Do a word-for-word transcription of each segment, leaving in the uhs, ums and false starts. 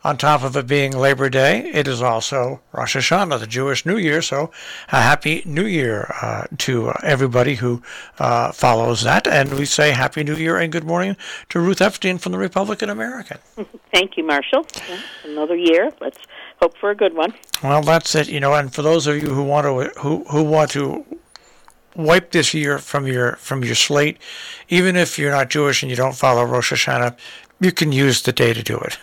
on top of it being Labor Day, it is also Rosh Hashanah, the Jewish New Year. So a happy New Year uh, to uh, everybody who uh, follows that. And we say Happy New Year and good morning to Ruth Epstein from the Republican American. Thank you, Marshall. Yeah, another year. Let's hope for a good one. Well, that's it. You know, and for those of you who want to who who want to wipe this year from your from your slate, even if you're not Jewish and you don't follow Rosh Hashanah, you can use the day to do it.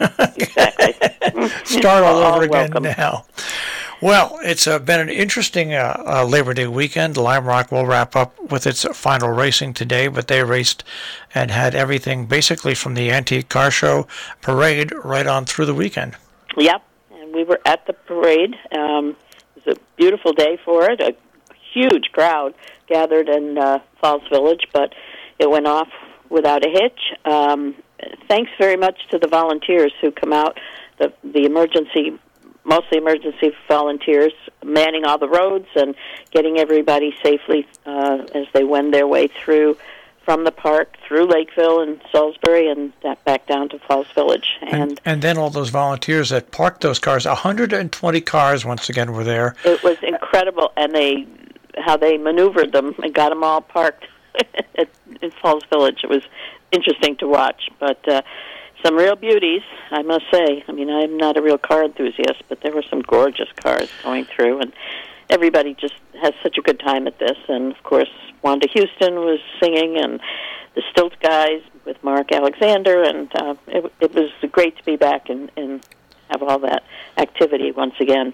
Exactly. Start all over again welcome. now. Well, it's uh, been an interesting uh, uh, Labor Day weekend. Lime Rock will wrap up with its final racing today, but they raced and had everything basically from the antique car show parade right on through the weekend. Yep, and we were at the parade. Um, it was a beautiful day for it. A huge crowd gathered in uh, Falls Village, but it went off without a hitch. Um, thanks very much to the volunteers who come out, the the emergency, mostly emergency volunteers, manning all the roads and getting everybody safely uh, as they wend their way through from the park through Lakeville and Salisbury and that back down to Falls Village. And, And, and then all those volunteers that parked those cars, one hundred twenty cars once again were there. it was incredible, and they how they maneuvered them and got them all parked at, in Falls Village. It was interesting to watch, but uh, some real beauties, I must say. I mean, I'm not a real car enthusiast, but there were some gorgeous cars going through, and everybody just has such a good time at this. And, of course, Wanda Houston was singing, and the Stilt Guys with Mark Alexander, and uh, it, it was great to be back and, and have all that activity once again.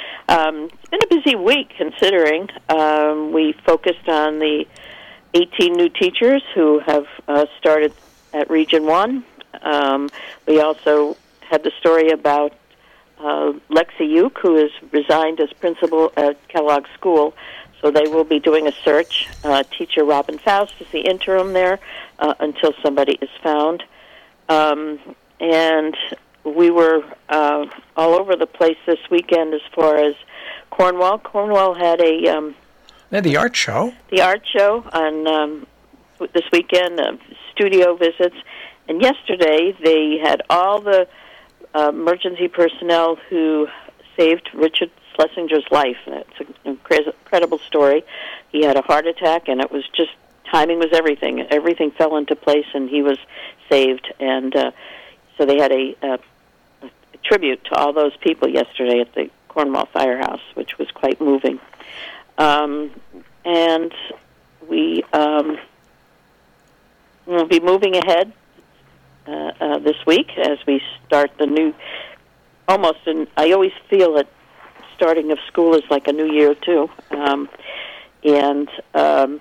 Um, it's been a busy week, considering um, we focused on the eighteen new teachers who have uh, started at Region one. Um, we also had the story about uh, Lexi Uke, who has resigned as principal at Kellogg School, so they will be doing a search. Uh, teacher Robin Faust is the interim there uh, until somebody is found. Um, and we were uh, all over the place this weekend as far as Cornwall. Cornwall had a um, They had the art show. the art show on um, this weekend, uh, studio visits, and yesterday they had all the uh, emergency personnel who saved Richard Schlesinger's life. It's an incredible story. He had a heart attack, and it was just timing was everything. Everything fell into place, and he was saved. And uh, so they had a, a, a tribute to all those people yesterday at the Cornwall Firehouse, which was quite moving. Um, and we um, will be moving ahead uh, uh, this week as we start the new, almost, an, I always feel that starting of school is like a new year, too. Um, and um,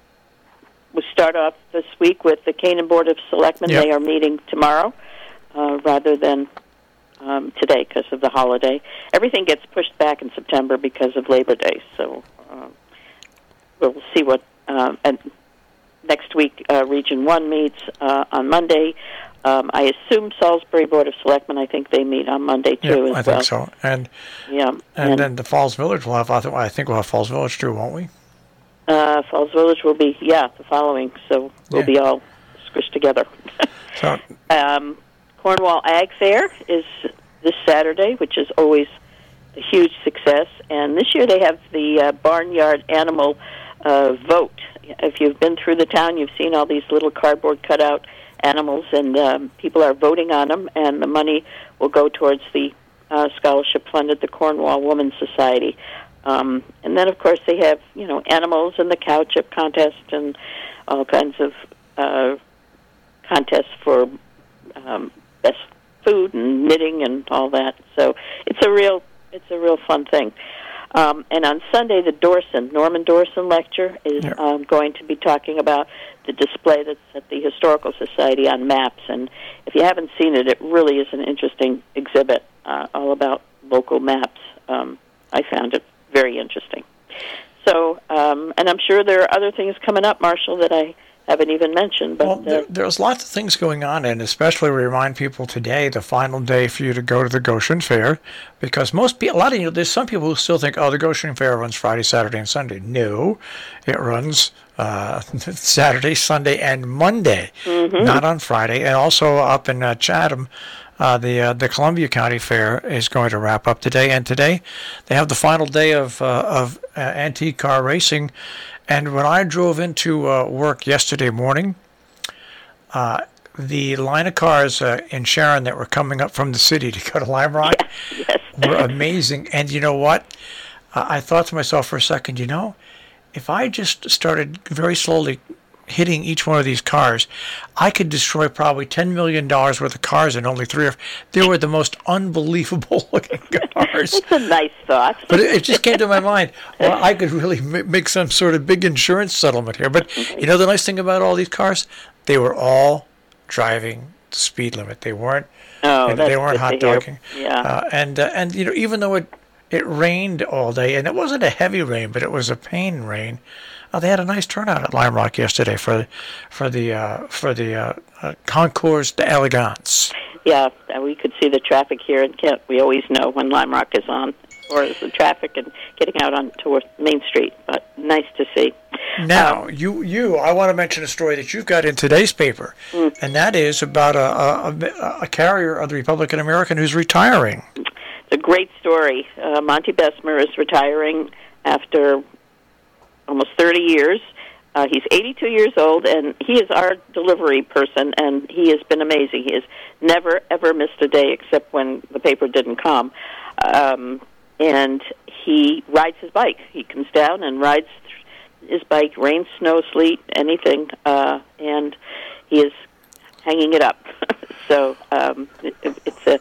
we start off this week with the Canaan Board of Selectmen. Yep. They are meeting tomorrow uh, rather than um, today because of the holiday. Everything gets pushed back in September because of Labor Day, so uh, we'll see what... Um, and next week, uh, Region one meets uh, on Monday. Um, I assume Salisbury Board of Selectmen, I think they meet on Monday, too, Yeah, as I well. think so. And Yeah. and, And, then the Falls Village will have, I think I think we'll have Falls Village too, won't we? uh, Falls Village will be, yeah, the following, so we'll Yeah. be all squished together. So um, Cornwall Ag Fair is this Saturday, which is always a huge success. And this year they have the uh, Barnyard Animal uh, Vote. If you've been through the town, you've seen all these little cardboard cutout animals, and um, people are voting on them, and the money will go towards the uh, scholarship fund at the Cornwall Women's Society. Um, and then, of course, they have, you know, animals and the cow chip contest and all kinds of uh, contests for um, best food and knitting and all that. So it's a real, it's a real fun thing. Um, and on Sunday, the Dorson, Norman Dorson lecture is Yeah. um, going to be talking about the display that's at the Historical Society on maps. And if you haven't seen it, it really is an interesting exhibit uh, all about local maps. Um, I found it very interesting. So, um, and I'm sure there are other things coming up, Marshall, that I haven't even mentioned. But well, there, uh, there's lots of things going on, and especially we remind people today, the final day for you to go to the Goshen Fair, because most people, a lot of you know, there's some people who still think, oh, the Goshen Fair runs Friday, Saturday, and Sunday. No, it runs uh, Saturday, Sunday, and Monday, mm-hmm. not on Friday. And also up in uh, Chatham, Uh, the uh, the Columbia County Fair is going to wrap up today, and today they have the final day of uh, of uh, antique car racing. And when I drove into uh, work yesterday morning, uh, the line of cars uh, in Sharon that were coming up from the city to go to Lime Rock yes. were amazing. And you know what? Uh, I thought to myself for a second, you know, if I just started very slowly hitting each one of these cars, I could destroy probably ten million dollars worth of cars in only three or four. They were the most unbelievable looking cars. It's a nice thought. But it, it just came to my mind, well, I could really m- make some sort of big insurance settlement here. But you know the nice thing about all these cars? They were all driving the speed limit. They weren't oh, you know, they weren't hot dogging. Yeah. Uh, and, uh, and, you know, even though it, it rained all day, and it wasn't a heavy rain, but it was a pain rain, Uh, they had a nice turnout at Lime Rock yesterday for for the uh, for the uh, uh, Concours d'Elegance. Yeah, we could see the traffic here in Kent. We always know when Lime Rock is on, or is the traffic and getting out on towards Main Street. But nice to see. Now, um, you you I want to mention a story that you've got in today's paper, mm. and that is about a, a a carrier of the Republican American who's retiring. It's a great story. Uh, Monty Bessemer is retiring after almost thirty years. Uh, he's eighty-two years old, and he is our delivery person, and he has been amazing. He has never, ever missed a day except when the paper didn't come. Um, and he rides his bike. He comes down and rides his bike, rain, snow, sleet, anything, uh, and he is hanging it up. so um, it, it's a,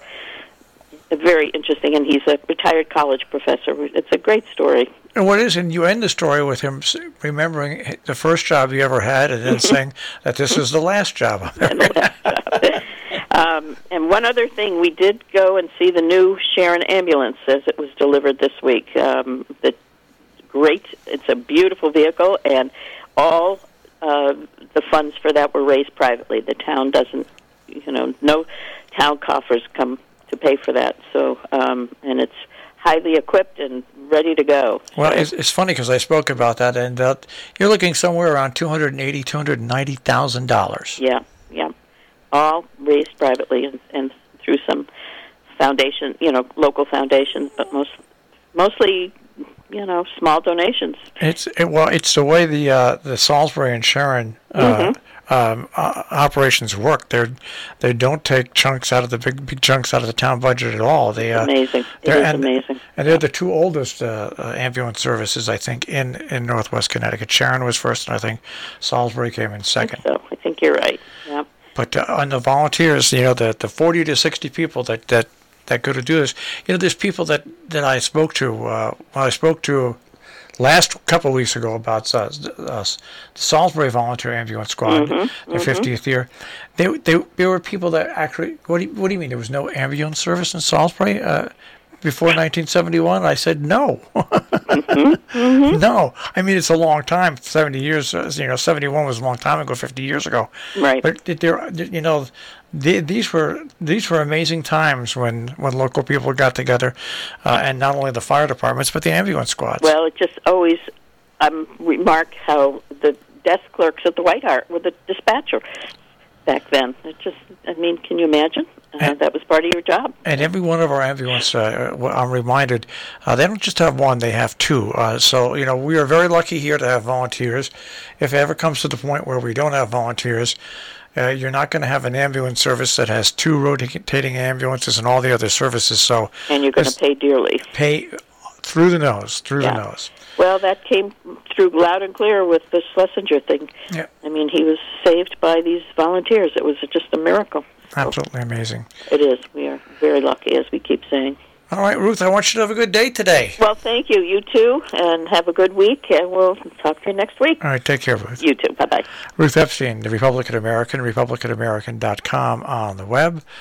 a very interesting, and he's a retired college professor. It's a great story. And what is, and you end the story with him remembering the first job he ever had, and then saying that this is the last job I've ever had. um, and one other thing, we did go and see the new Sharon ambulance as it was delivered this week. Um, the great, it's a beautiful vehicle, and all uh, the funds for that were raised privately. The town doesn't, you know, no town coffers come to pay for that. So, um, and it's highly equipped and ready to go. Well, it's, it's funny because I spoke about that, and uh, you're looking somewhere around two hundred eighty thousand dollars, two hundred ninety thousand dollars. Yeah, yeah. All raised privately and, and through some foundation, you know, local foundations, but most mostly, you know, small donations. It's it, well, it's the way the uh, the Salisbury and Sharon uh, mm-hmm. um, uh, operations work. They they don't take chunks out of the big big chunks out of the town budget at all. They uh, amazing. It is and, amazing. And they're the two oldest uh, uh, ambulance services, I think, in, in Northwest Connecticut. Sharon was first, and I think Salisbury came in second. I think so I think you're right. Yeah. But uh, on the volunteers, you know, the the forty to sixty people that that. that go to do this. You know, there's people that, that I spoke to, uh, when I spoke to last couple of weeks ago about uh, uh, the Salisbury Volunteer Ambulance Squad, mm-hmm, their mm-hmm. fiftieth year. They, they, there were people that actually, what do you, what do you mean, there was no ambulance service in Salisbury uh, before nineteen seventy-one? I said, no. mm-hmm, mm-hmm. No. I mean, it's a long time, seventy years, uh, you know, seventy-one was a long time ago, fifty years ago. Right. But there, you know, The, these were these were amazing times when, when local people got together, uh, and not only the fire departments but the ambulance squads. Well, it just always um, remark how the desk clerks at the White Hart were the dispatcher back then. It just, I mean, can you imagine? Uh, and, that was part of your job. And every one of our ambulance, uh, I'm reminded, uh, they don't just have one; they have two. Uh, so you know, we are very lucky here to have volunteers. If it ever comes to the point where we don't have volunteers, Uh, you're not going to have an ambulance service that has two rotating ambulances and all the other services. So, and you're going to pay dearly. Pay through the nose, through yeah. the nose. Well, that came through loud and clear with the Schlesinger thing. Yeah. I mean, he was saved by these volunteers. It was just a miracle. So absolutely amazing. It is. We are very lucky, as we keep saying. All right, Ruth, I want you to have a good day today. Well, thank you. You too, and have a good week, and we'll talk to you next week. All right, take care, Ruth. You too. Bye-bye. Ruth Epstein, the Republican American, Republican American dot com on the web.